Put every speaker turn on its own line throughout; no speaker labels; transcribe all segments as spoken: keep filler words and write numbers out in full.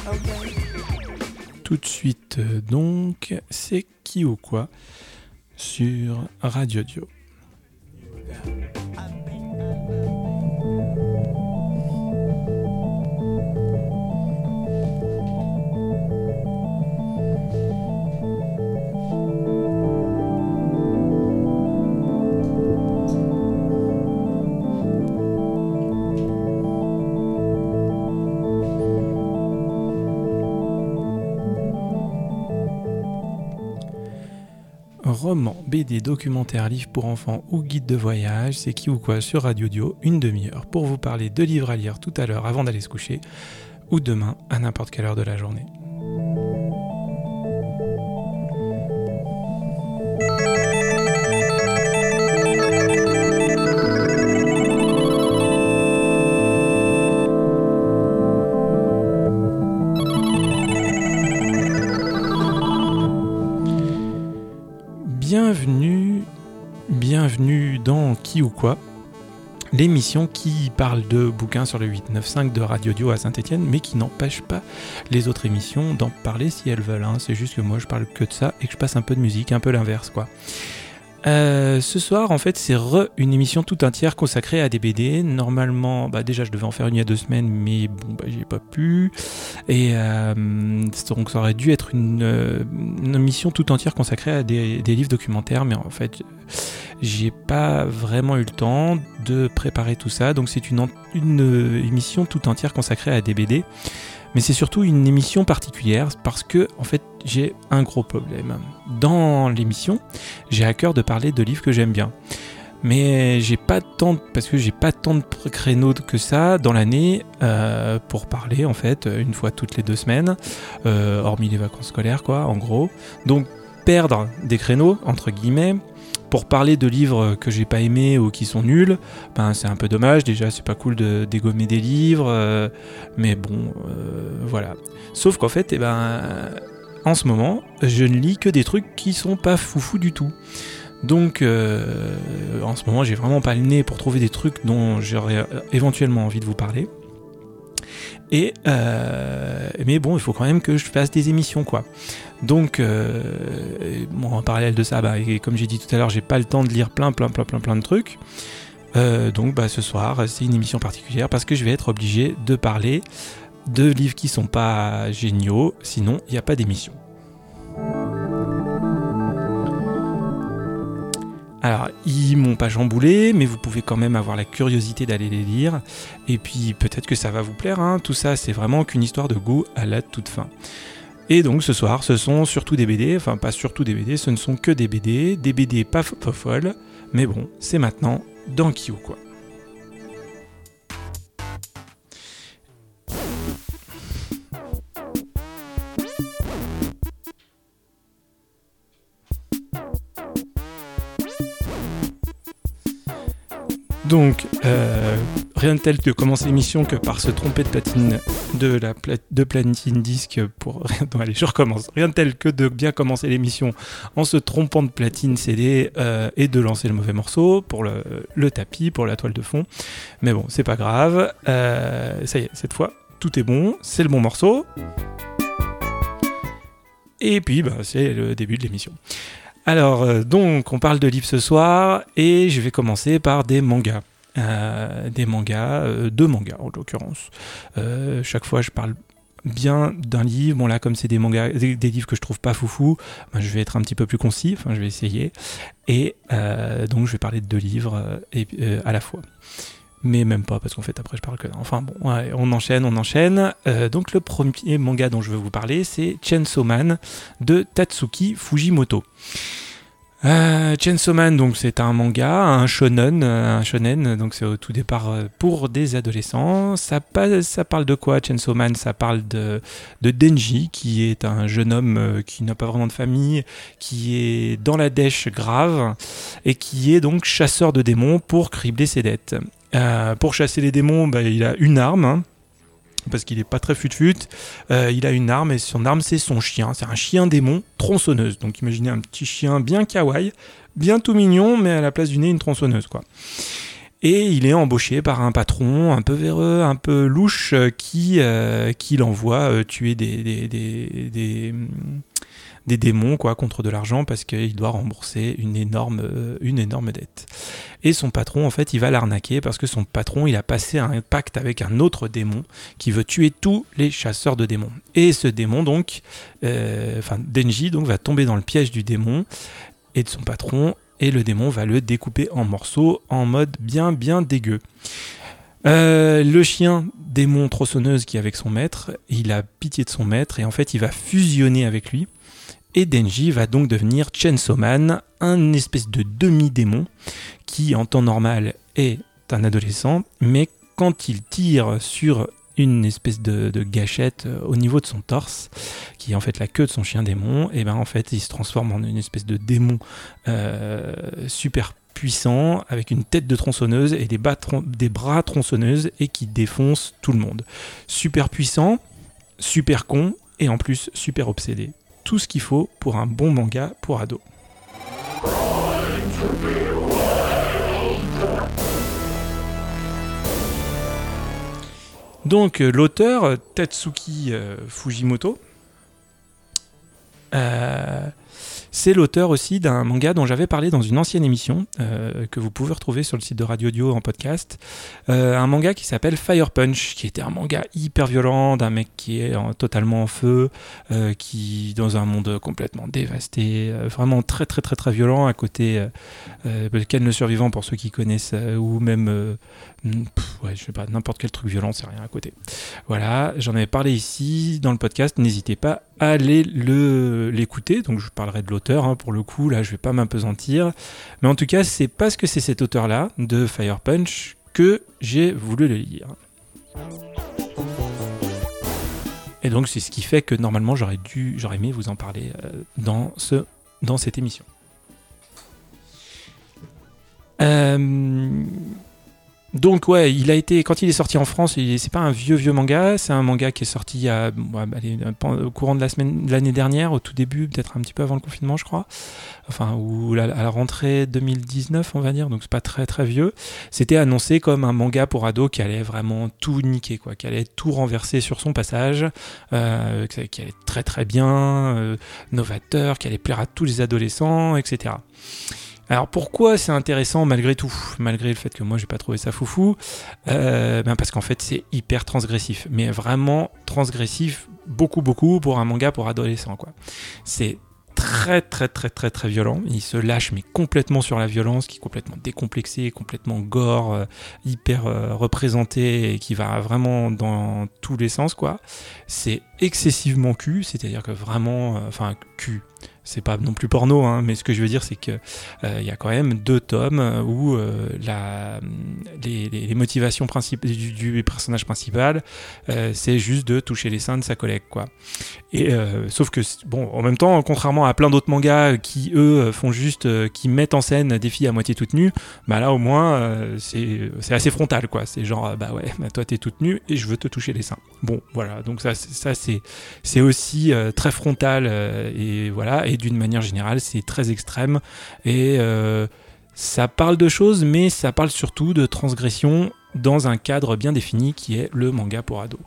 Tout de suite, donc, c'est Qui ou Quoi sur Radio Dio. Roman, B D, documentaire, livre pour enfants ou guide de voyage, c'est Qui ou Quoi sur Radio Dio, une demi-heure pour vous parler de livres à lire tout à l'heure avant d'aller se coucher, ou demain à n'importe quelle heure de la journée. Bienvenue, bienvenue dans Qui ou Quoi, l'émission qui parle de bouquins sur le huit neuf cinq de Radio Dio à Saint-Étienne, mais qui n'empêche pas les autres émissions d'en parler si elles veulent. Hein. C'est juste que moi je parle que de ça et que je passe un peu de musique, un peu l'inverse quoi. Euh, ce soir, en fait, c'est re une émission tout entière consacrée à des B D. Normalement, bah déjà, je devais en faire une il y a deux semaines, mais bon, bah j'y ai pas pu. Et euh, donc, ça aurait dû être une, une émission tout entière consacrée à des, des livres documentaires, mais en fait, j'ai pas vraiment eu le temps de préparer tout ça. Donc, c'est une, une émission tout entière consacrée à des B D. Mais c'est surtout une émission particulière parce que, en fait, j'ai un gros problème. Dans l'émission, j'ai à cœur de parler de livres que j'aime bien. Mais j'ai pas tant, parce que j'ai pas tant de créneaux que ça dans l'année euh, pour parler, en fait, une fois toutes les deux semaines, euh, hormis les vacances scolaires, quoi, en gros. Donc, perdre des créneaux, entre guillemets, pour parler de livres que j'ai pas aimés ou qui sont nuls, ben c'est un peu dommage. Déjà, c'est pas cool de dégommer des livres, euh, mais bon, euh, voilà. Sauf qu'en fait, eh ben, en ce moment, je ne lis que des trucs qui sont pas foufou du tout. Donc, euh, en ce moment, j'ai vraiment pas le nez pour trouver des trucs dont j'aurais éventuellement envie de vous parler. Et euh, mais bon, il faut quand même que je fasse des émissions, quoi. Donc, euh, bon, en parallèle de ça, bah, et comme j'ai dit tout à l'heure, j'ai pas le temps de lire plein, plein, plein, plein, plein de trucs. Euh, donc, bah, ce soir, c'est une émission particulière parce que je vais être obligé de parler de livres qui sont pas géniaux, sinon il n'y a pas d'émission. Alors, ils m'ont pas chamboulé, mais vous pouvez quand même avoir la curiosité d'aller les lire. Et puis, peut-être que ça va vous plaire. Hein. Tout ça, c'est vraiment qu'une histoire de goût à la toute fin. Et donc, ce soir, ce sont surtout des B D. Enfin, pas surtout des B D, ce ne sont que des B D. Des B D pas, pas folles. Mais bon, c'est maintenant dans Qui ou Quoi. Donc, euh, rien de tel de commencer l'émission que par se tromper de platine de la pla- de platine disque pour... Non, allez, je recommence. Rien de tel que de bien commencer l'émission en se trompant de platine C D euh, et de lancer le mauvais morceau pour le, le tapis, pour la toile de fond. Mais bon, c'est pas grave. Euh, ça y est, cette fois, tout est bon. C'est le bon morceau. Et puis, bah, c'est le début de l'émission. Alors, euh, donc, on parle de livres ce soir, et je vais commencer par des mangas. Euh, des mangas, euh, deux mangas en l'occurrence. Euh, chaque fois, je parle bien d'un livre. Bon, là, comme c'est des mangas, des, des livres que je trouve pas foufou, ben, je vais être un petit peu plus concis, enfin, je vais essayer. Et euh, donc, je vais parler de deux livres euh, et, euh, à la fois. Mais même pas, parce qu'en fait, après, je parle que... Enfin, bon, ouais, on enchaîne, on enchaîne. Euh, donc, le premier manga dont je veux vous parler, c'est Chainsaw Man de Tatsuki Fujimoto. Euh, Chainsaw Man, donc, c'est un manga, un shonen, un shonen, donc c'est au tout départ pour des adolescents. Ça, pa- ça parle de quoi, Chainsaw Man ? Ça parle de, de Denji, qui est un jeune homme qui n'a pas vraiment de famille, qui est dans la dèche grave, et qui est donc chasseur de démons pour cribler ses dettes. Euh, pour chasser les démons, bah, il a une arme, hein, parce qu'il n'est pas très fut-fut. Euh, il a une arme, et son arme, c'est son chien. C'est un chien démon tronçonneuse. Donc imaginez un petit chien bien kawaii, bien tout mignon, mais à la place du nez, une tronçonneuse, quoi. Et il est embauché par un patron un peu véreux, un peu louche, qui, euh, qui l'envoie euh, tuer des, des, des, des, des démons quoi, contre de l'argent parce qu'il doit rembourser une énorme, euh, une énorme dette. Et son patron, en fait, il va l'arnaquer parce que son patron, il a passé un pacte avec un autre démon qui veut tuer tous les chasseurs de démons. Et ce démon, donc, euh, enfin, Denji, donc, va tomber dans le piège du démon et de son patron, et le démon va le découper en morceaux en mode bien, bien dégueu. Euh, le chien démon tronçonneuse qui est avec son maître, il a pitié de son maître et en fait, il va fusionner avec lui. Et Denji va donc devenir Chainsaw Man, un espèce de demi-démon qui, en temps normal, est un adolescent, mais quand il tire sur une espèce de, de gâchette au niveau de son torse, qui est en fait la queue de son chien démon, et ben en fait, il se transforme en une espèce de démon euh, super puissant, avec une tête de tronçonneuse et des, bas tron- des bras tronçonneuses, et qui défonce tout le monde. Super puissant, super con, et en plus super obsédé. Tout ce qu'il faut pour un bon manga pour ados. Donc l'auteur Tatsuki euh, Fujimoto, euh, c'est l'auteur aussi d'un manga dont j'avais parlé dans une ancienne émission euh, que vous pouvez retrouver sur le site de Radio Dio en podcast. Euh, un manga qui s'appelle Fire Punch, qui était un manga hyper violent d'un mec qui est en, totalement en feu, euh, qui dans un monde complètement dévasté, euh, vraiment très très très très violent à côté euh, euh, Ken le survivant pour ceux qui connaissent euh, ou même euh, pff, ouais, je sais pas, n'importe quel truc violent, c'est rien à côté. Voilà, j'en avais parlé ici dans le podcast, n'hésitez pas à aller le, l'écouter, donc je parlerai de l'auteur hein, pour le coup, là je vais pas m'apesantir, mais en tout cas c'est parce que c'est cet auteur-là de Fire Punch que j'ai voulu le lire. Et donc c'est ce qui fait que normalement j'aurais dû, j'aurais aimé vous en parler euh, dans, ce, dans cette émission. Euh... Donc ouais, il a été, quand il est sorti en France, il, c'est pas un vieux vieux manga, c'est un manga qui est sorti il y a, ouais, allez, au courant de la semaine, de l'année dernière, au tout début, peut-être un petit peu avant le confinement, je crois, enfin ou la, à la rentrée deux mille dix-neuf, on va dire, donc c'est pas très très vieux. C'était annoncé comme un manga pour ados qui allait vraiment tout niquer, quoi, qui allait tout renverser sur son passage, euh, qui allait très très bien, euh, novateur, qui allait plaire à tous les adolescents, et cetera. Alors pourquoi c'est intéressant malgré tout, malgré le fait que moi j'ai pas trouvé ça foufou, euh, ben parce qu'en fait c'est hyper transgressif, mais vraiment transgressif beaucoup beaucoup pour un manga pour adolescents quoi. C'est très très très très très violent, il se lâche mais complètement sur la violence, qui est complètement décomplexée, complètement gore, euh, hyper euh, représenté et qui va vraiment dans tous les sens quoi. C'est excessivement cul, c'est-à-dire que vraiment, euh, enfin cul. C'est pas non plus porno, hein, mais ce que je veux dire, c'est que euh, y a quand même deux tomes où euh, la, les, les, les motivations principales du, du personnage principal, euh, c'est juste de toucher les seins de sa collègue, quoi. Et euh, sauf que bon, en même temps, contrairement à plein d'autres mangas qui eux font juste, euh, qui mettent en scène des filles à moitié toutes nues, bah là au moins euh, c'est c'est assez frontal, quoi. C'est genre bah ouais, bah toi t'es toute nue et je veux te toucher les seins. Bon, voilà. Donc ça, ça c'est c'est aussi euh, très frontal euh, et voilà. Et d'une manière générale, c'est très extrême et euh, ça parle de choses, mais ça parle surtout de transgression dans un cadre bien défini qui est le manga pour ados.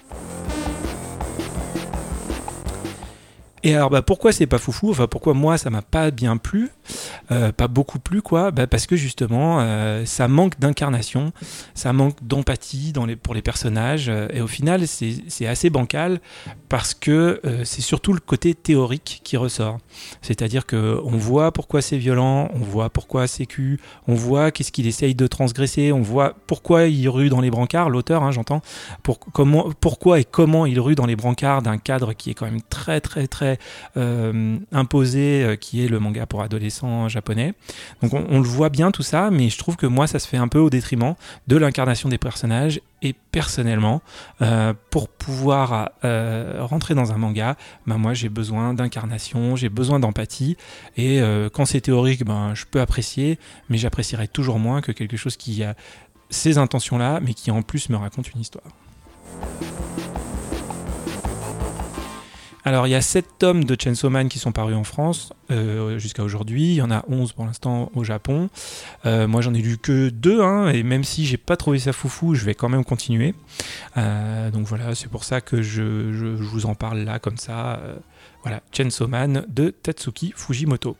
Et alors bah, pourquoi c'est pas foufou, enfin pourquoi moi ça m'a pas bien plu, euh, pas beaucoup plu quoi, bah, parce que justement euh, ça manque d'incarnation, ça manque d'empathie dans les, pour les personnages, euh, et au final c'est, c'est assez bancal parce que euh, c'est surtout le côté théorique qui ressort. C'est-à-dire qu'on voit pourquoi c'est violent, on voit pourquoi c'est cul, on voit qu'est-ce qu'il essaye de transgresser, on voit pourquoi il rue dans les brancards, l'auteur hein, j'entends, pour, comment, pourquoi et comment il rue dans les brancards d'un cadre qui est quand même très très très Euh, imposé, euh, qui est le manga pour adolescents japonais. Donc on, on le voit bien tout ça, mais je trouve que moi ça se fait un peu au détriment de l'incarnation des personnages. Et personnellement, euh, pour pouvoir euh, rentrer dans un manga, ben moi j'ai besoin d'incarnation, j'ai besoin d'empathie. Et euh, quand c'est théorique, ben je peux apprécier, mais j'apprécierai toujours moins que quelque chose qui a ces intentions-là, mais qui en plus me raconte une histoire. Alors, il y a sept tomes de Chainsaw Man qui sont parus en France euh, jusqu'à aujourd'hui. Il y en a onze pour l'instant au Japon. Euh, moi, j'en ai lu que deux, hein, et même si j'ai pas trouvé ça foufou, je vais quand même continuer. Euh, donc voilà, c'est pour ça que je, je, je vous en parle là, comme ça. Euh, voilà, Chainsaw Man de Tatsuki Fujimoto.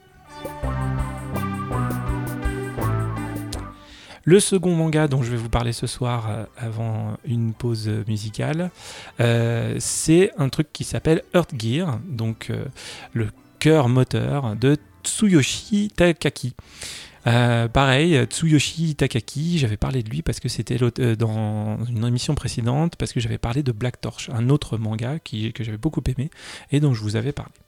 Le second manga dont je vais vous parler ce soir euh, avant une pause musicale, euh, c'est un truc qui s'appelle Earth Gear, donc euh, le cœur moteur de Tsuyoshi Takaki. Euh, pareil, Tsuyoshi Takaki, j'avais parlé de lui parce que c'était euh, dans une émission précédente, parce que j'avais parlé de Black Torch, un autre manga qui, que j'avais beaucoup aimé et dont je vous avais parlé.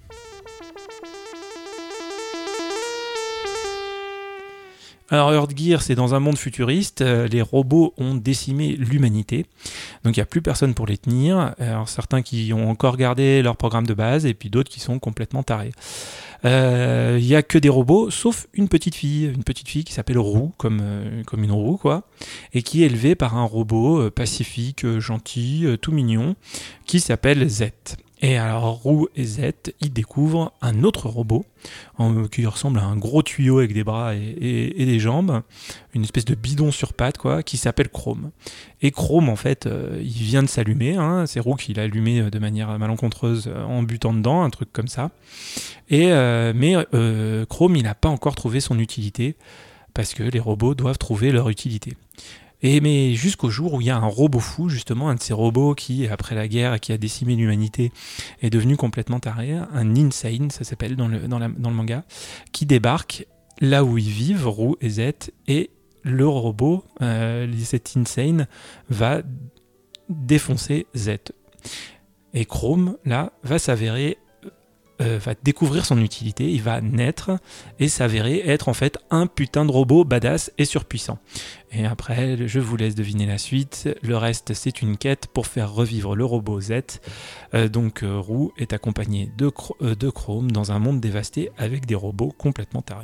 Alors Earth Gear, c'est dans un monde futuriste, euh, les robots ont décimé l'humanité, donc il n'y a plus personne pour les tenir. Alors certains qui ont encore gardé leur programme de base, et puis d'autres qui sont complètement tarés. Il euh, n'y a que des robots, sauf une petite fille, une petite fille qui s'appelle Roux, comme, euh, comme une roue, quoi, et qui est élevée par un robot euh, pacifique, euh, gentil, euh, tout mignon, qui s'appelle Z. Et alors Roux et Z, ils découvrent un autre robot en, qui ressemble à un gros tuyau avec des bras et, et, et des jambes, une espèce de bidon sur pattes, quoi, qui s'appelle Chrome. Et Chrome, en fait, euh, il vient de s'allumer, hein, c'est Roux qui l'a allumé de manière malencontreuse en butant dedans, un truc comme ça. Et, euh, mais euh, Chrome, il n'a pas encore trouvé son utilité, parce que les robots doivent trouver leur utilité. Et mais jusqu'au jour où il y a un robot fou, justement, un de ces robots qui, après la guerre et qui a décimé l'humanité, est devenu complètement taré, un Insane, ça s'appelle dans le, dans la, dans le manga, qui débarque là où ils vivent, Roux et Z, et le robot, euh, cet Insane, va défoncer Z. Et Chrome, là, va s'avérer... Euh, va découvrir son utilité, il va naître et s'avérer être en fait un putain de robot badass et surpuissant. Et après, je vous laisse deviner la suite. Le reste, c'est une quête pour faire revivre le robot Z. Euh, donc, euh, Roux est accompagné de, euh, de Chrome dans un monde dévasté avec des robots complètement tarés.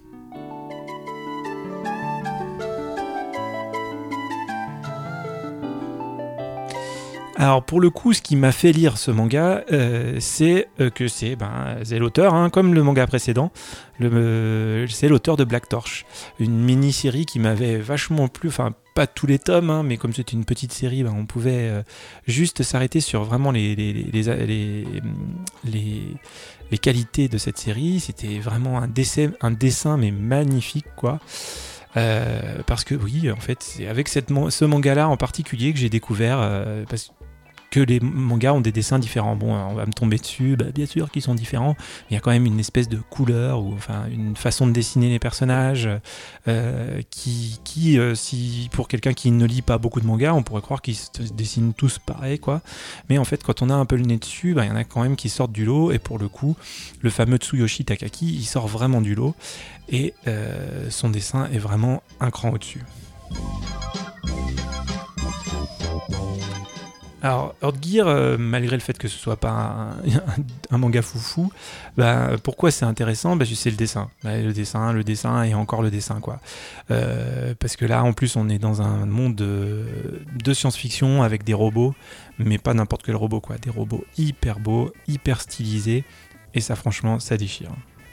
Alors pour le coup, ce qui m'a fait lire ce manga, euh, c'est euh, que c'est, ben, c'est l'auteur, hein, comme le manga précédent, le, euh, c'est l'auteur de Black Torch, une mini-série qui m'avait vachement plu, enfin pas tous les tomes, hein, mais comme c'était une petite série, ben, on pouvait euh, juste s'arrêter sur vraiment les, les, les, les, les, les, les qualités de cette série. C'était vraiment un dessin, un dessin mais magnifique, quoi. Euh, parce que oui, en fait, c'est avec cette, ce manga-là en particulier que j'ai découvert, euh, parce que les mangas ont des dessins différents. Bon, on va me tomber dessus, bah, bien sûr qu'ils sont différents, mais il y a quand même une espèce de couleur, ou enfin une façon de dessiner les personnages euh, qui, qui euh, si pour quelqu'un qui ne lit pas beaucoup de mangas, on pourrait croire qu'ils se dessinent tous pareil, quoi. Mais en fait, quand on a un peu le nez dessus, bah, il y en a quand même qui sortent du lot, et pour le coup, le fameux Tsuyoshi Takaki, il sort vraiment du lot, et euh, son dessin est vraiment un cran au-dessus. Alors, Earth Gear, euh, malgré le fait que ce soit pas un, un, un manga foufou, bah, pourquoi c'est intéressant ? Bah, c'est le dessin. Bah, le dessin, le dessin et encore le dessin, quoi. Euh, parce que là, en plus, on est dans un monde de, de science-fiction avec des robots, mais pas n'importe quel robot, quoi. Des robots hyper beaux, hyper stylisés, et ça, franchement, ça déchire.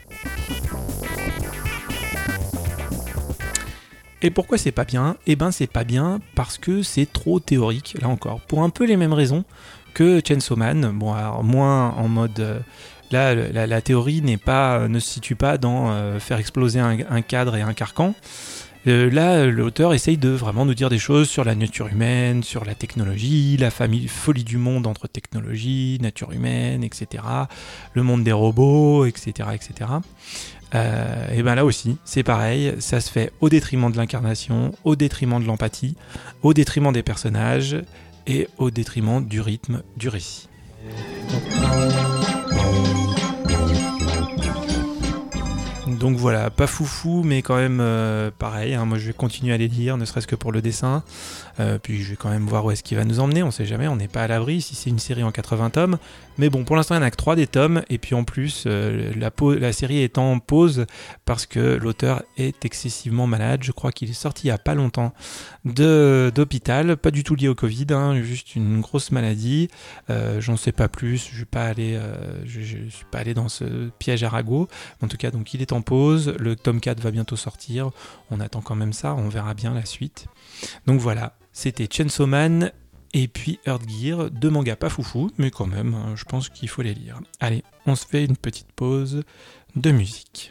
Et pourquoi c'est pas bien ? Eh ben c'est pas bien parce que c'est trop théorique, là encore, pour un peu les mêmes raisons que Chainsaw Man. Bon, alors moins en mode... Euh, là, la, la théorie n'est pas, ne se situe pas dans euh, faire exploser un, un cadre et un carcan. Euh, là, l'auteur essaye de vraiment nous dire des choses sur la nature humaine, sur la technologie, la famille, folie du monde entre technologie, nature humaine, et cetera. Le monde des robots, et cetera, et cetera. Euh, et ben là aussi, c'est pareil, ça se fait au détriment de l'incarnation, au détriment de l'empathie, au détriment des personnages et au détriment du rythme du récit. donc voilà, pas foufou, mais quand même euh, pareil. Hein, moi, je vais continuer à les lire, ne serait-ce que pour le dessin. Euh, puis je vais quand même voir où est-ce qu'il va nous emmener. On sait jamais, on n'est pas à l'abri si c'est une série en quatre-vingts tomes. Mais bon, pour l'instant, il n'y en a que trois des tomes. Et puis en plus, euh, la, pause, la série est en pause parce que l'auteur est excessivement malade. Je crois qu'il est sorti il n'y a pas longtemps de, d'hôpital, pas du tout lié au Covid, hein, juste une grosse maladie. Euh, j'en sais pas plus. Je ne euh, suis pas allé dans ce piège à ragot. En tout cas, donc il est en pause. Le tome quatre va bientôt sortir. On attend quand même ça. On verra bien la suite. Donc voilà, c'était Chainsaw Man et puis Earth Gear, deux mangas pas foufou, mais quand même, hein, je pense qu'il faut les lire. Allez, on se fait une petite pause de musique.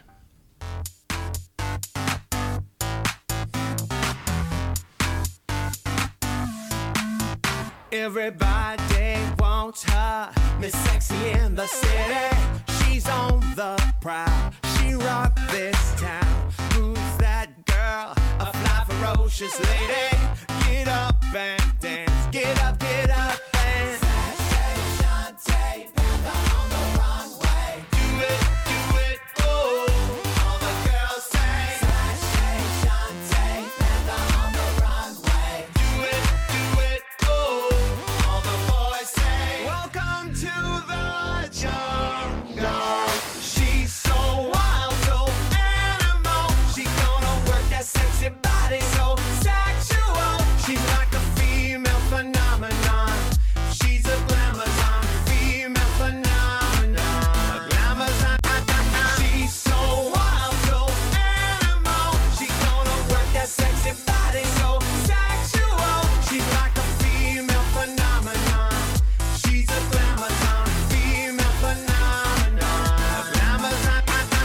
Everybody wants her, Miss Sexy in the city. She's on the prowl, she rocked this town. Who's that girl? A fly ferocious lady. Get up and dance, get up, get up and Sashay, Shantae, Panther on the runway. Do it, do it, oh, all the girls say Sashay, Shantae, Panther on the runway. Do it, do it, oh, all the boys say welcome to the jungle. She's so wild, so animal. She gonna work that sexy body so sexual. She's like a female phenomenon. She's a glamazon, female phenomenon. A glamazon. She's so wild, so animal. She gonna work that sexy body so sexual. She's like a female phenomenon. She's a glamazon, female phenomenon. A glamazon.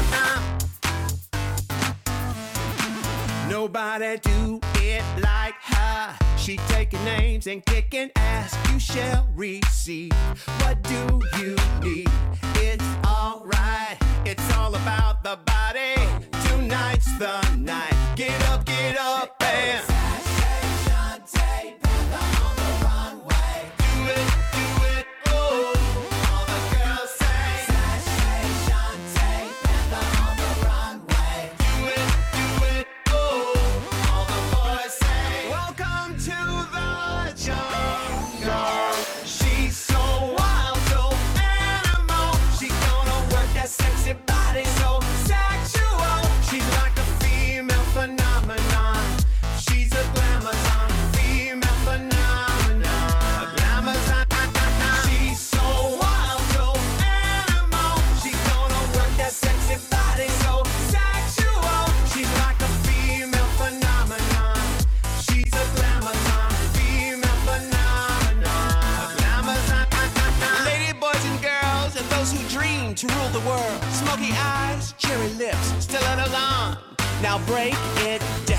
Nobody do it like her. She taking names and kicking ass. You shall receive. What do you need? It's alright. It's all about the body. Tonight's the night. Get up, get up and Sashay, Shantae, Panther on the runway. Do it, do it, oh, all the girls say Sashay, Shantae, Panther on the runway. Do it, do it, oh, all the boys say welcome to the jungle. She's so wild, so animal. She gonna work that sexy body so sexual. She's like a female phenomenon. She's a glamazon, female phenomenon. A glamazon. She's so wild, so animal. She gonna work that sexy body so sexual. She's like a female phenomenon. She's a glamazon, female phenomenon. A glamazon. Lady boys and girls and those who dream to rule the world. Smoky eyes, cherry lips, still in alarm. Now break it down.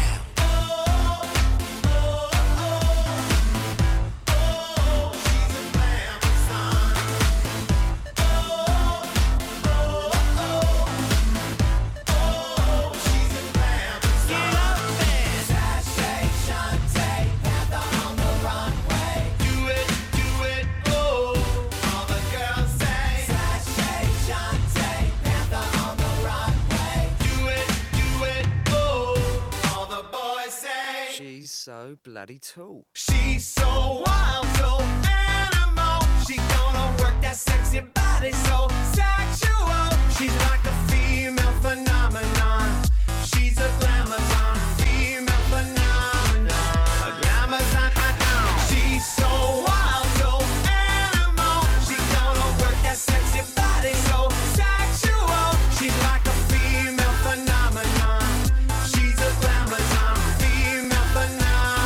So bloody tall. She's so wild, so animal. She gonna work that sexy body so sexual. She's like a female phenomenon. She's a glamazon, female phenomenon. A glamazon. She's so wild, so animal. She gonna work that sexy body so sexual. She's like a female phenomenon. She's a glamazon, female phenomenon.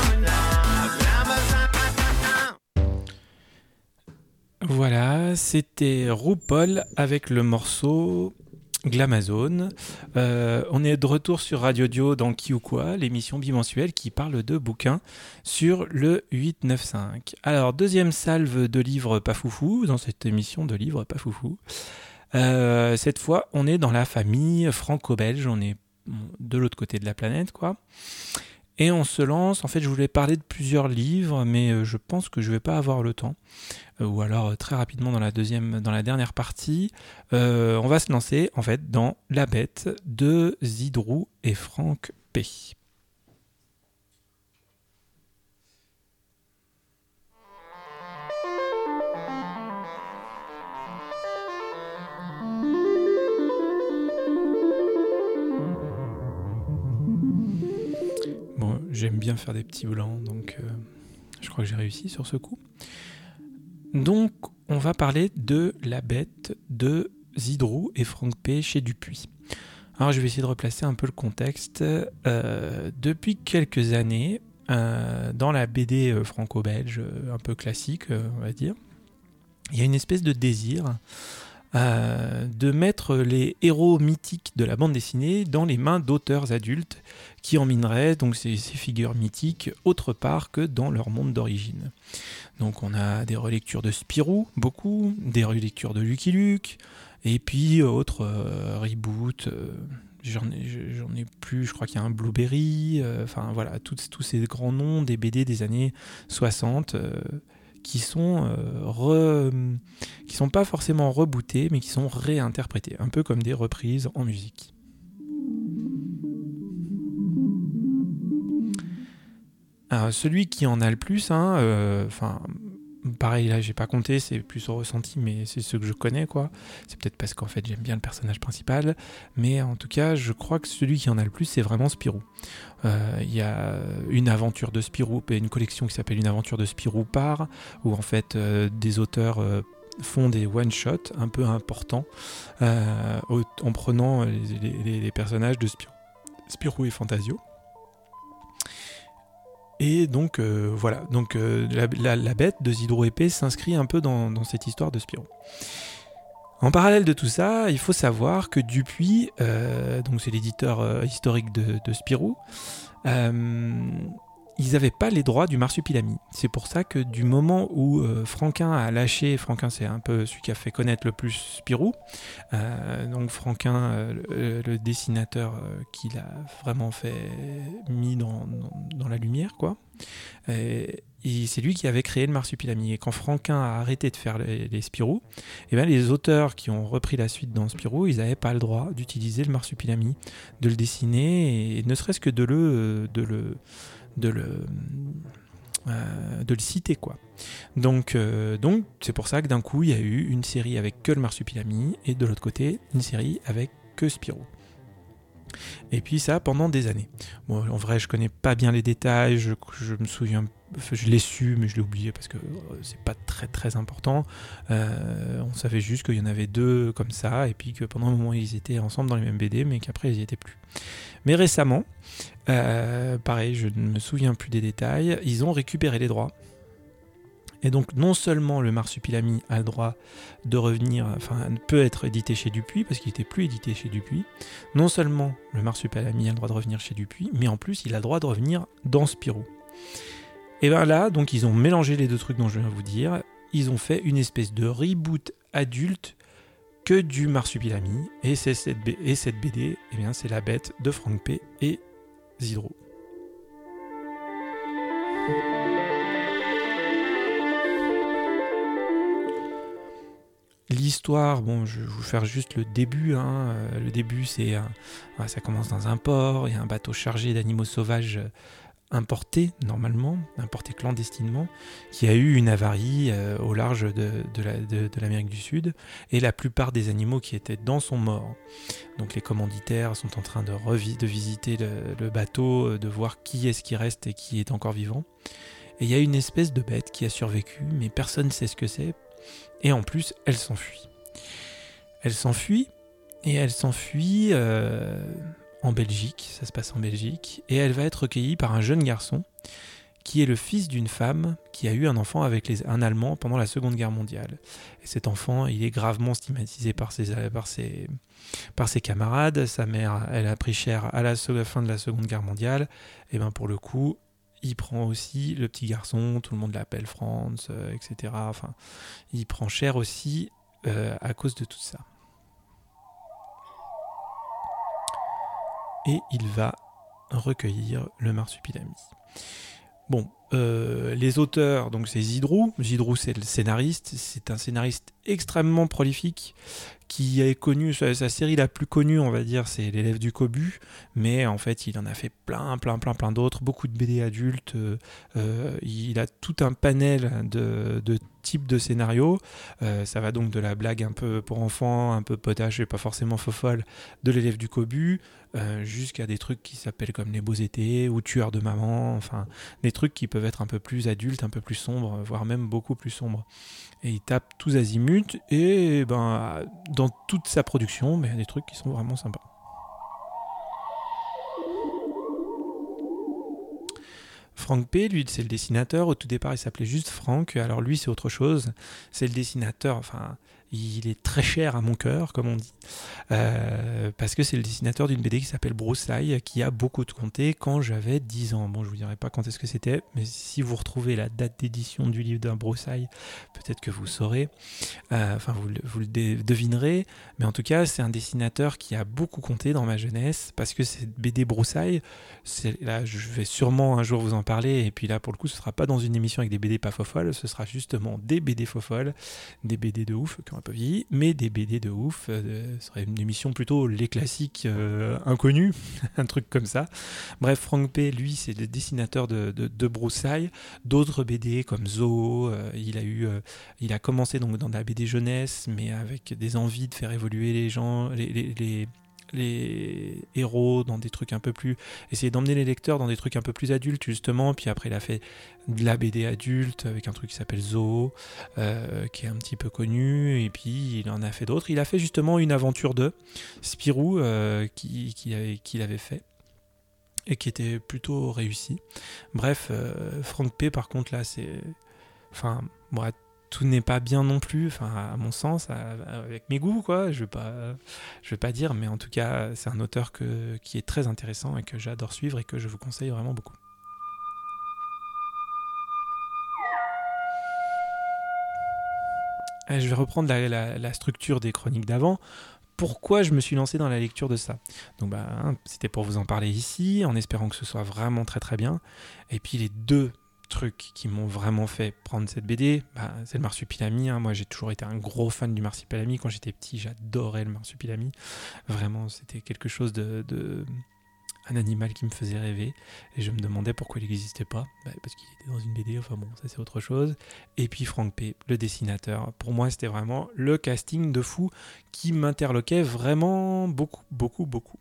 Voilà, c'était RuPaul avec le morceau Glamazon. Euh, on est de retour sur Radio Dio dans Qui ou Quoi, l'émission bimensuelle qui parle de bouquins sur le huit neuf cinq. Alors, deuxième salve de livres pas foufou dans cette émission de livres pas foufou. Euh, cette fois, on est dans la famille franco-belge, on est de l'autre côté de la planète, quoi. Et on se lance, en fait je voulais parler de plusieurs livres, mais euh, je pense que je vais pas avoir le temps. Euh, ou alors euh, très rapidement dans la deuxième, dans la dernière partie, euh, on va se lancer en fait dans La Bête de Zidrou et Franck P. Bon, j'aime bien faire des petits blancs, donc euh, je crois que j'ai réussi sur ce coup. Donc, on va parler de La Bête de Zidrou et Franck P. chez Dupuis. Alors, je vais essayer de replacer un peu le contexte. Euh, depuis quelques années, euh, dans la B D euh, franco-belge, euh, un peu classique, euh, on va dire, il y a une espèce de désir euh, de mettre les héros mythiques de la bande dessinée dans les mains d'auteurs adultes qui emmineraient donc ces, ces figures mythiques autre part que dans leur monde d'origine. Donc on a des relectures de Spirou, beaucoup, des relectures de Lucky Luke, et puis autres euh, reboots, euh, j'en ai, j'en ai plus, je crois qu'il y a un Blueberry, euh, enfin voilà, tous, tous ces grands noms des B D des années soixante euh, qui sont euh, re, qui sont pas forcément rebootés, mais qui sont réinterprétés, un peu comme des reprises en musique. Alors, celui qui en a le plus, hein, euh, enfin, pareil, là, j'ai pas compté, c'est plus au ressenti, mais c'est ceux que je connais, quoi. C'est peut-être parce qu'en fait, j'aime bien le personnage principal, mais en tout cas, je crois que celui qui en a le plus, c'est vraiment Spirou. Il euh, y a une aventure de Spirou, une collection qui s'appelle Une aventure de Spirou par, où en fait, euh, des auteurs euh, font des one-shots un peu importants, euh, en prenant les, les, les personnages de Spirou, Spirou et Fantasio. Et donc euh, voilà, donc euh, la, la, la bête de Zidrou et P s'inscrit un peu dans, dans cette histoire de Spirou. En parallèle de tout ça, il faut savoir que Dupuis, euh, donc c'est l'éditeur euh, historique de, de Spirou, euh, ils n'avaient pas les droits du marsupilami. C'est pour ça que du moment où euh, Franquin a lâché, Franquin c'est un peu celui qui a fait connaître le plus Spirou, euh, donc Franquin, euh, le, le dessinateur euh, qui l'a vraiment fait mis dans, dans, dans la lumière, quoi. Et, et c'est lui qui avait créé le marsupilami. Et quand Franquin a arrêté de faire les, les Spirou, et bien les auteurs qui ont repris la suite dans Spirou, ils n'avaient pas le droit d'utiliser le marsupilami, de le dessiner, et, et ne serait-ce que de le... De le de le euh, de le citer, quoi. Donc euh, donc c'est pour ça que d'un coup il y a eu une série avec que le marsupilami et de l'autre côté une série avec que Spirou. Et puis ça pendant des années. Bon, en vrai je connais pas bien les détails, je, je me souviens, je l'ai su mais je l'ai oublié parce que c'est pas très très important. Euh, on savait juste qu'il y en avait deux comme ça et puis que pendant un moment ils étaient ensemble dans les mêmes B D mais qu'après ils y étaient plus. Mais récemment, euh, pareil, je ne me souviens plus des détails, ils ont récupéré les droits. Et donc non seulement le marsupilami a le droit de revenir, enfin peut être édité chez Dupuis, parce qu'il n'était plus édité chez Dupuis, non seulement le marsupilami a le droit de revenir chez Dupuis, mais en plus il a le droit de revenir dans Spirou. Et bien là, donc ils ont mélangé les deux trucs dont je viens de vous dire, ils ont fait une espèce de reboot adulte que du marsupilami, et, c'est cette, B- et cette B D, eh bien, c'est La Bête de Franck P. et Zidrou. L'histoire, bon, je vais vous faire juste le début. Hein. Euh, le début, c'est, euh, ça commence dans un port, il y a un bateau chargé d'animaux sauvages importés, normalement, importés clandestinement, qui a eu une avarie euh, au large de, de, la, de, de l'Amérique du Sud, et la plupart des animaux qui étaient dedans sont morts. Donc les commanditaires sont en train de, revi- de visiter le, le bateau, de voir qui est-ce qui reste et qui est encore vivant. Et il y a une espèce de bête qui a survécu, mais personne ne sait ce que c'est. Et en plus, elle s'enfuit. Elle s'enfuit, et elle s'enfuit euh, en Belgique, ça se passe en Belgique, et elle va être recueillie par un jeune garçon qui est le fils d'une femme qui a eu un enfant avec les, un Allemand pendant la Seconde Guerre mondiale. Et cet enfant, il est gravement stigmatisé par ses, par ses, par ses camarades. Sa mère, elle a pris cher à la, à la fin de la Seconde Guerre mondiale. Et bien pour le coup, il prend aussi le petit garçon, tout le monde l'appelle Franz, euh, et cetera. Enfin, il prend cher aussi euh, à cause de tout ça. Et il va recueillir le marsupilami. Bon, euh, les auteurs, donc c'est Zidrou. Zidrou, c'est le scénariste. C'est un scénariste extrêmement prolifique qui est connu, sa, sa série la plus connue, on va dire, c'est L'élève du Cobu. Mais en fait, il en a fait plein, plein, plein, plein d'autres. Beaucoup de B D adultes. Euh, euh, il a tout un panel de, de types de scénarios. Euh, ça va donc de la blague un peu pour enfants, un peu potache et pas forcément fofolle, de L'élève du Cobu, euh, jusqu'à des trucs qui s'appellent comme Les Beaux Étés ou Tueurs de maman. Enfin, des trucs qui peuvent être un peu plus adultes, un peu plus sombres, voire même beaucoup plus sombres. Et il tape tous azimuts et ben, dans toute sa production, mais il y a des trucs qui sont vraiment sympas. Frank P, lui, c'est le dessinateur. Au tout départ, il s'appelait juste Frank. Alors lui, c'est autre chose. C'est le dessinateur. Enfin, il est très cher à mon cœur, comme on dit. Euh, parce que c'est le dessinateur d'une B D qui s'appelle Broussailles, qui a beaucoup de compté quand j'avais dix ans. Bon, je vous dirai pas quand est-ce que c'était, mais si vous retrouvez la date d'édition du livre d'un Broussailles, peut-être que vous saurez. Euh, enfin, vous, vous le dé- devinerez. Mais en tout cas, c'est un dessinateur qui a beaucoup compté dans ma jeunesse, parce que cette B D Broussailles, c'est, là, je vais sûrement un jour vous en parler, et puis là, pour le coup, ce sera pas dans une émission avec des B D pas fofolles, ce sera justement des B D fofolles, des B D de ouf, qui ont un peu vieilli, mais des B D de ouf. Euh, ce serait une émission plutôt les classiques euh, inconnus, un truc comme ça. Bref, Frank P, lui, c'est le dessinateur de, de, de Broussailles. D'autres B D comme Zoo, euh, il a eu, euh, il a commencé donc dans la B D jeunesse, mais avec des envies de faire évoluer les gens, les, les, les les héros dans des trucs un peu plus, essayer d'emmener les lecteurs dans des trucs un peu plus adultes justement. Puis après il a fait de la B D adulte avec un truc qui s'appelle Zoo, euh, qui est un petit peu connu, et puis il en a fait d'autres. Il a fait justement une aventure de Spirou euh, qui, qui avait, qu'il avait fait et qui était plutôt réussi. Bref, euh, Frank P par contre là c'est, enfin bon, tout n'est pas bien non plus, enfin à mon sens, à, avec mes goûts quoi, je vais pas, je vais pas dire, mais en tout cas c'est un auteur que, qui est très intéressant et que j'adore suivre et que je vous conseille vraiment beaucoup. Et je vais reprendre la, la, la structure des chroniques d'avant. Pourquoi je me suis lancé dans la lecture de ça ? Donc bah, hein, c'était pour vous en parler ici, en espérant que ce soit vraiment très très bien. Et puis les deux trucs qui m'ont vraiment fait prendre cette B D, bah, c'est le marsupilami. Hein. Moi, j'ai toujours été un gros fan du marsupilami. Quand j'étais petit, j'adorais le marsupilami. Vraiment, c'était quelque chose de, de... un animal qui me faisait rêver. Et je me demandais pourquoi il n'existait pas. Bah, parce qu'il était dans une B D. Enfin bon, ça c'est autre chose. Et puis Frank P, le dessinateur. Pour moi, c'était vraiment le casting de fou qui m'interloquait vraiment beaucoup, beaucoup, beaucoup.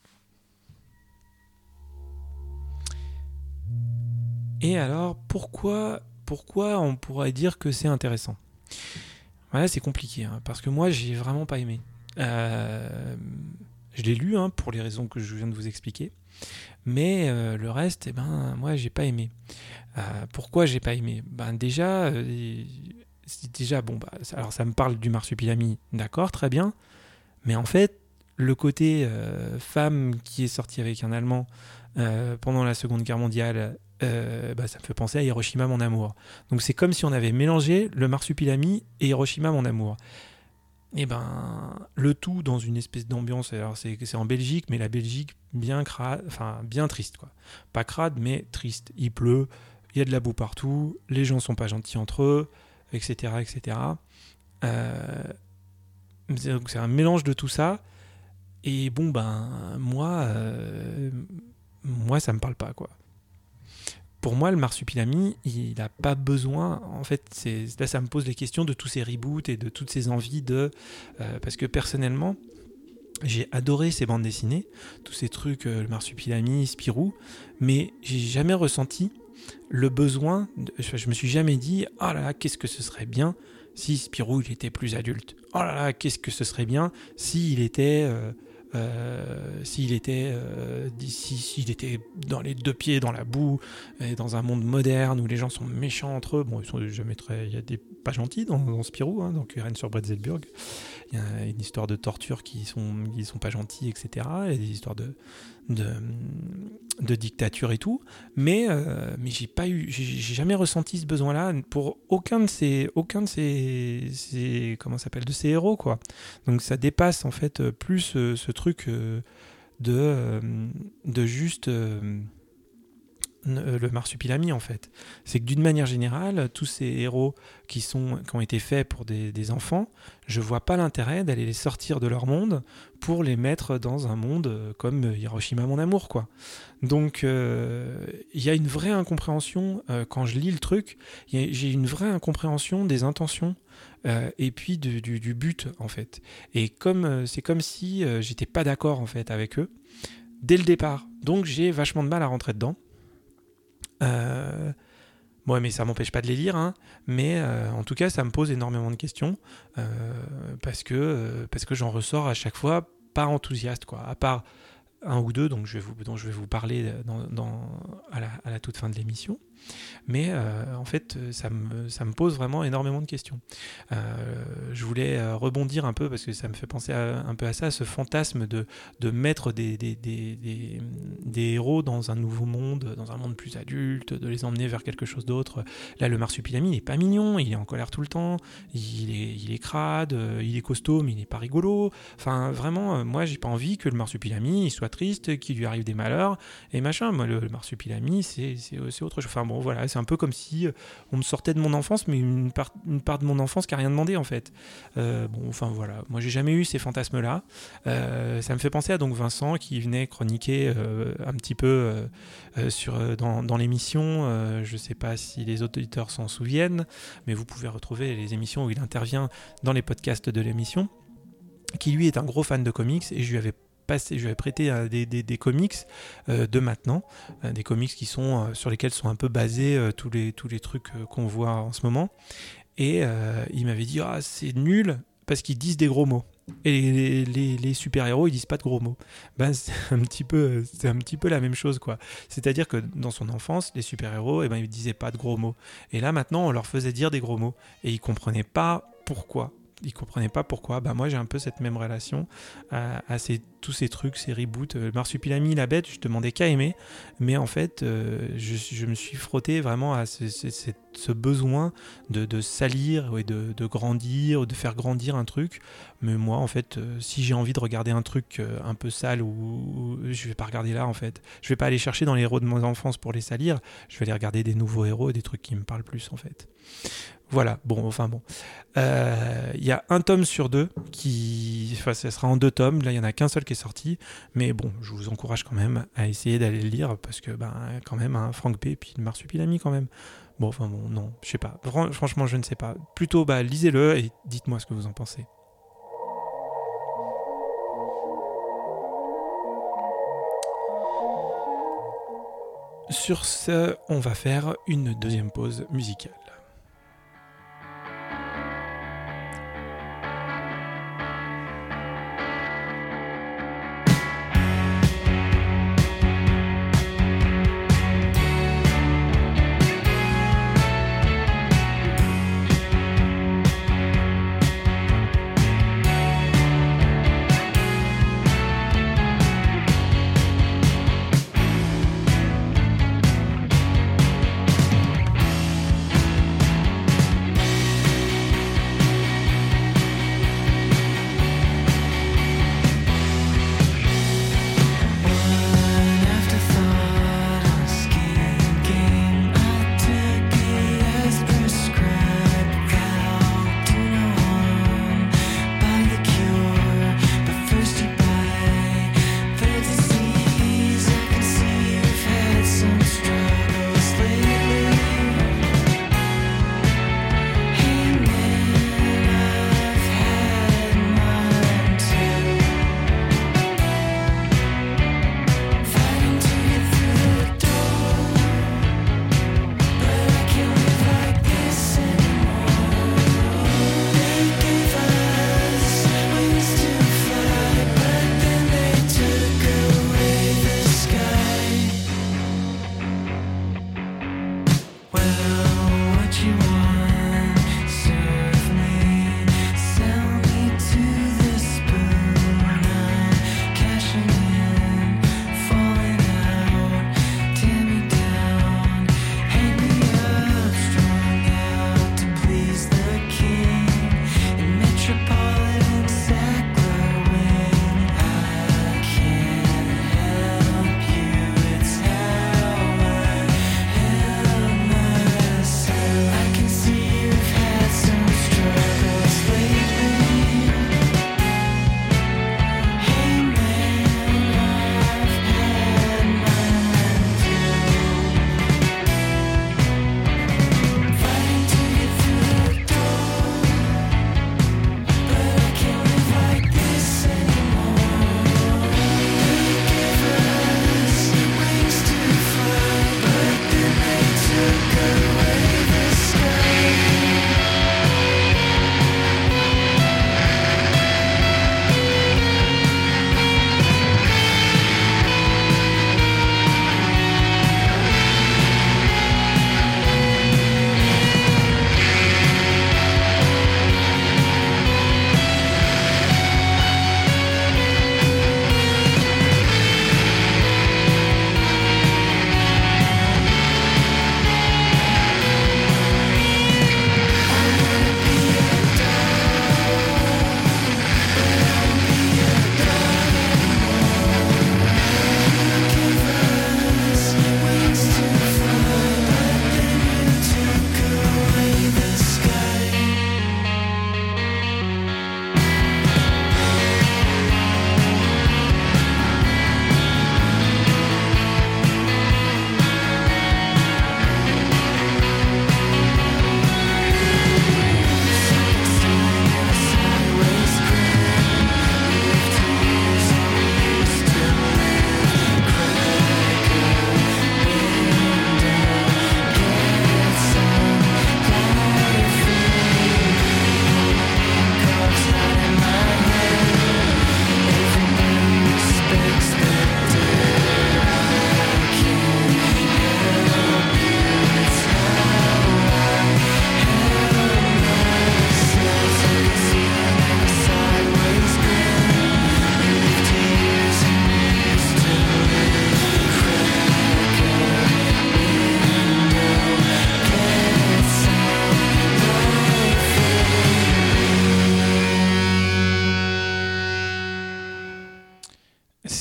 Et alors, pourquoi, pourquoi on pourrait dire que c'est intéressant ? Voilà, c'est compliqué, hein, parce que moi, j'ai vraiment pas aimé. Euh, je l'ai lu, hein, pour les raisons que je viens de vous expliquer, mais euh, le reste, eh ben, moi, j'ai pas aimé. Euh, pourquoi j'ai pas aimé ? Ben déjà, euh, c'est déjà bon. Bah, alors, ça me parle du marsupilami, d'accord, très bien, mais en fait, le côté euh, femme qui est sortie avec un Allemand euh, pendant la Seconde Guerre mondiale. Euh, bah, ça me fait penser à Hiroshima mon amour. Donc c'est comme si on avait mélangé le marsupilami et Hiroshima mon amour. Et ben le tout dans une espèce d'ambiance. Alors c'est, c'est en Belgique, mais la Belgique bien crade, enfin bien triste quoi. Pas crade mais triste. Il pleut, il y a de la boue partout, les gens sont pas gentils entre eux, et cetera, et cetera. Euh, c'est, donc c'est un mélange de tout ça. Et bon ben moi, euh, moi ça me parle pas quoi. Pour moi, le marsupilami, il n'a pas besoin. En fait, c'est, là, ça me pose les questions de tous ces reboots et de toutes ces envies de. Euh, parce que personnellement, j'ai adoré ces bandes dessinées, tous ces trucs, euh, le marsupilami, Spirou, mais j'ai jamais ressenti le besoin. De, je me suis jamais dit, oh là là, qu'est-ce que ce serait bien si Spirou il était plus adulte. Oh là là, qu'est-ce que ce serait bien s'il était. Euh, Euh, s'il était euh, si, s'il était dans les deux pieds dans la boue et dans un monde moderne où les gens sont méchants entre eux, bon ils sont jamais très, il y a des pas gentils dans, dans Spirou, hein, donc Rennes sur Bretzelburg, il y a une histoire de torture qui sont qui sont pas gentils, etc. Il y a des histoires de de, de dictature et tout, mais euh, mais j'ai pas eu, j'ai, j'ai jamais ressenti ce besoin-là pour aucun de ces aucun de ces, ces comment ça s'appelle de ces héros quoi. Donc ça dépasse en fait plus ce, ce truc euh, de, euh, de juste euh, le marsupilami en fait. C'est que d'une manière générale, tous ces héros qui, sont, qui ont été faits pour des, des enfants, je vois pas l'intérêt d'aller les sortir de leur monde pour les mettre dans un monde comme Hiroshima mon amour quoi. Donc il euh, y a une vraie incompréhension euh, quand je lis le truc, y a, j'ai une vraie incompréhension des intentions euh, et puis du, du, du but en fait. Et comme euh, c'est comme si euh, j'étais pas d'accord en fait avec eux dès le départ. Donc j'ai vachement de mal à rentrer dedans. Euh, ouais, mais ça m'empêche pas de les lire, hein, mais euh, en tout cas, ça me pose énormément de questions euh, parce que euh, parce que j'en ressors à chaque fois pas enthousiaste, quoi. À part un ou deux, donc je vais vous, dont je vais vous parler dans, dans, à, la, à la toute fin de l'émission. Mais euh, en fait, ça me, ça me pose vraiment énormément de questions. Euh, je voulais euh, rebondir un peu, parce que ça me fait penser à, un peu à ça, ce fantasme de, de mettre des, des, des, des, des héros dans un nouveau monde, dans un monde plus adulte, de les emmener vers quelque chose d'autre. Là, le marsupilami, il n'est pas mignon, il est en colère tout le temps, il est, il est crade, il est costaud, mais il n'est pas rigolo. Enfin, vraiment, moi, j'ai pas envie que le marsupilami il soit triste, qu'il lui arrive des malheurs, et machin. Moi, le, le marsupilami, c'est, c'est, c'est autre chose. Enfin, bon, voilà, c'est un peu comme si on me sortait de mon enfance, mais une part, une part de mon enfance qui n'a rien demandé, en fait. Euh, bon, enfin, voilà. Moi, j'ai jamais eu ces fantasmes-là. Euh, ça me fait penser à donc Vincent, qui venait chroniquer euh, un petit peu euh, euh, sur, dans, dans l'émission. Euh, je ne sais pas si les auditeurs s'en souviennent, mais vous pouvez retrouver les émissions où il intervient dans les podcasts de l'émission, qui, lui, est un gros fan de comics, et je lui avais Passé, je lui ai prêté euh, des, des, des comics euh, de maintenant, euh, des comics qui sont, euh, sur lesquels sont un peu basés euh, tous, les, tous les trucs euh, qu'on voit en ce moment. Et euh, il m'avait dit ah, c'est nul parce qu'ils disent des gros mots. Et les, les, les super-héros, ils disent pas de gros mots. Ben, c'est un petit peu, c'est un petit peu la même chose, quoi. C'est-à-dire que dans son enfance, les super-héros, eh ben, ils disaient pas de gros mots. Et là, maintenant, on leur faisait dire des gros mots. Et ils comprenaient pas pourquoi. Ils comprenaient pas pourquoi. Bah moi j'ai un peu cette même relation à, à ces, tous ces trucs, ces reboots. Euh, Marsupilami, la bête, je demandais qu'à aimer, mais en fait euh, je, je me suis frotté vraiment à ce, ce, ce, ce besoin de, de salir et de, de grandir, de faire grandir un truc. Mais moi en fait, euh, si j'ai envie de regarder un truc euh, un peu sale, ou, ou je vais pas regarder là en fait. Je vais pas aller chercher dans les héros de mon enfance pour les salir. Je vais aller regarder des nouveaux héros et des trucs qui me parlent plus en fait. Voilà, bon, enfin bon. Il euh, y a un tome sur deux qui... Enfin, ça sera en deux tomes. Là, il n'y en a qu'un seul qui est sorti. Mais bon, je vous encourage quand même à essayer d'aller le lire parce que, ben, quand même, hein, Frank P. et puis le Marsupilami, quand même. Bon, enfin bon, non, je sais pas. Franchement, je ne sais pas. Plutôt, bah, lisez-le et dites-moi ce que vous en pensez. Sur ce, on va faire une deuxième pause musicale.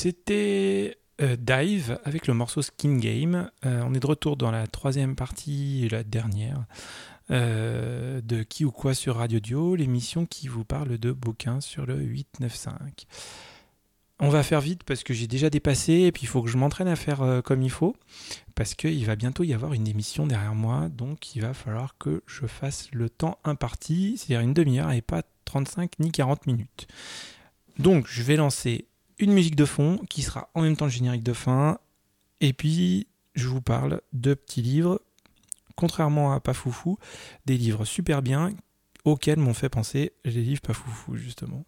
C'était euh, Dive avec le morceau Skin Game. Euh, on est de retour dans la troisième partie, la dernière, euh, de Qui ou Quoi sur Radio Dio, l'émission qui vous parle de bouquins sur le huit neuf cinq. On va faire vite parce que j'ai déjà dépassé et puis il faut que je m'entraîne à faire euh, comme il faut parce qu'il va bientôt y avoir une émission derrière moi, donc il va falloir que je fasse le temps imparti, c'est-à-dire une demi-heure et pas trente-cinq ni quarante minutes. Donc je vais lancer une musique de fond qui sera en même temps le générique de fin et puis je vous parle de petits livres, contrairement à Pas Foufou, des livres super bien auxquels m'ont fait penser les livres Pas Foufou justement.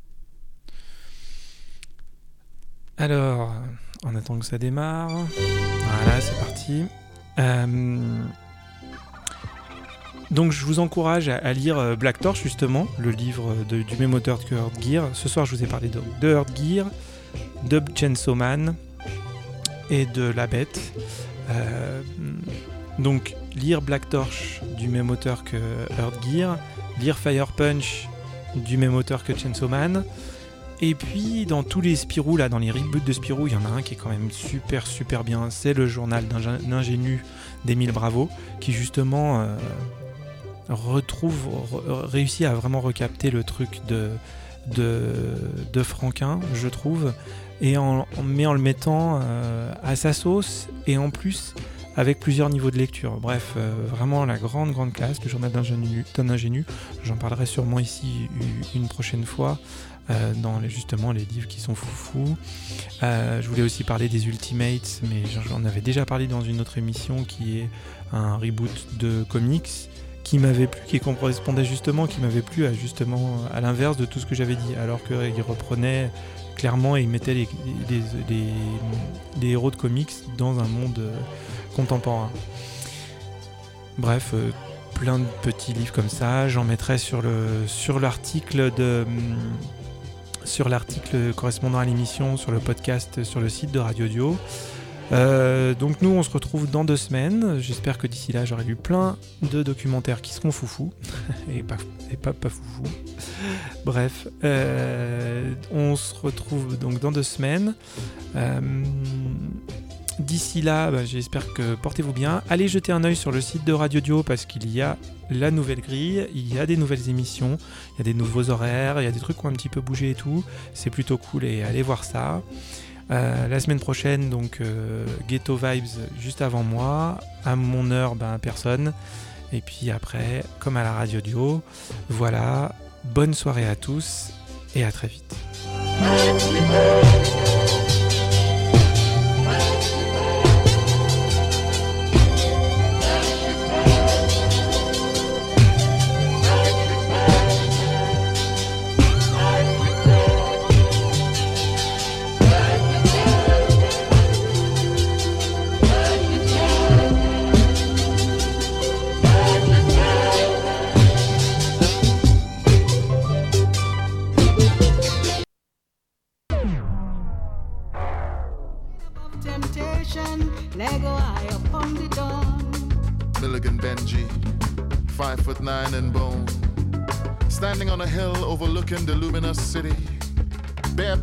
Alors, en attendant que ça démarre, voilà, c'est parti. Euh, donc, je vous encourage à, à lire Black Torch, justement, le livre de, du même auteur que Earth Gear. Ce soir, je vous ai parlé de, de Earth Gear, de Chainsaw Man et de La Bête. Euh, donc, lire Black Torch du même auteur que Earth Gear, lire Fire Punch du même auteur que Chainsaw Man. Et puis, dans tous les Spirou, là, dans les reboots de Spirou, il y en a un qui est quand même super, super bien. C'est le journal d'ingénu d'Émile Bravo, qui justement euh, retrouve, re- réussit à vraiment recapter le truc de, de, de Franquin, je trouve, et en, en, mais en le mettant euh, à sa sauce, et en plus, avec plusieurs niveaux de lecture. Bref, euh, vraiment la grande, grande classe, le journal d'ingénu, d'un ingénu. J'en parlerai sûrement ici une prochaine fois. Euh, dans les, justement les livres qui sont foufous. Euh, je voulais aussi parler des Ultimates, mais j'en avais déjà parlé dans une autre émission qui est un reboot de comics qui m'avait plu, qui correspondait justement, qui m'avait plu à, justement à l'inverse de tout ce que j'avais dit, alors qu'il reprenait clairement et il mettait les, les, les, les héros de comics dans un monde euh, contemporain. Bref, euh, plein de petits livres comme ça. J'en mettrai sur, le, sur l'article de... sur l'article correspondant à l'émission, sur le podcast, sur le site de Radio Dio. Euh, donc nous, on se retrouve dans deux semaines. J'espère que d'ici là, j'aurai lu plein de documentaires qui seront foufous et pas, et pas, pas foufous. Bref, euh, on se retrouve donc dans deux semaines. Euh, D'ici là, bah, j'espère que portez-vous bien. Allez jeter un œil sur le site de Radio Dio parce qu'il y a la nouvelle grille, il y a des nouvelles émissions, il y a des nouveaux horaires, il y a des trucs qui ont un petit peu bougé et tout. C'est plutôt cool et allez voir ça. Euh, la semaine prochaine, donc euh, Ghetto Vibes juste avant moi. À mon heure, ben, personne. Et puis après, comme à la Radio Dio, voilà. Bonne soirée à tous et à très vite.
Milligan Benji, five foot nine and bone, standing on a hill overlooking the luminous city. Bare